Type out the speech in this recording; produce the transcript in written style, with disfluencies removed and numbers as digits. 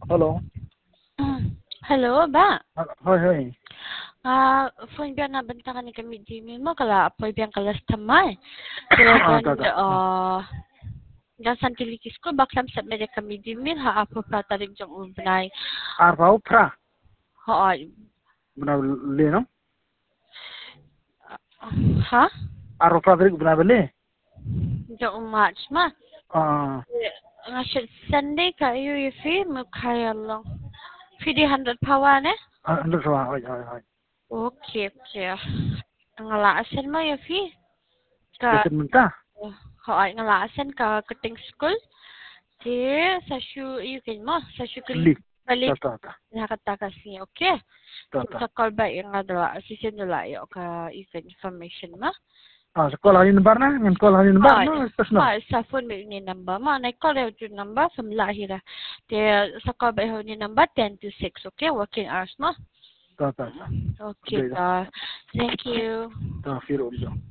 Hello. Hello, ba? Hoy, hoy. Phone biya na banta ka ni kami Jimmy mo kala apoy biyang kalas tamay. Kaya Da. dan santilikis ko baklam sa mere kami Jimmy ha apo pratarig jang ubnay. Arvau fra. Hoy. Buna le no? Ha? Arvau fra drik buna bele. Jang match ma. Ah, Nga Sunday ka iyo ifi mo kaya lang. 300 pawa ne? andar sawa. Hoy. Okay. Ngalaasan mo ifi. Ka Yakin minta. Hoy ngalaasan ka kating school. Di sa shoe ikin mo sa shoe Li. balik Ta. nakatakas niya. Okay. Ta. Sa call ba yung nga sisinula yung ka ikin information mo. Ah, sekolah hari nembar na, ngan sekolah hari nembar Hoy. no, personal. Hoy sa phone mo yung number mo. Na-call yung number sa lahira. Di sa call ba yung number 10 to 6. Okay. Working hours mo. Ta. Okay. Thank you. Ta, firu.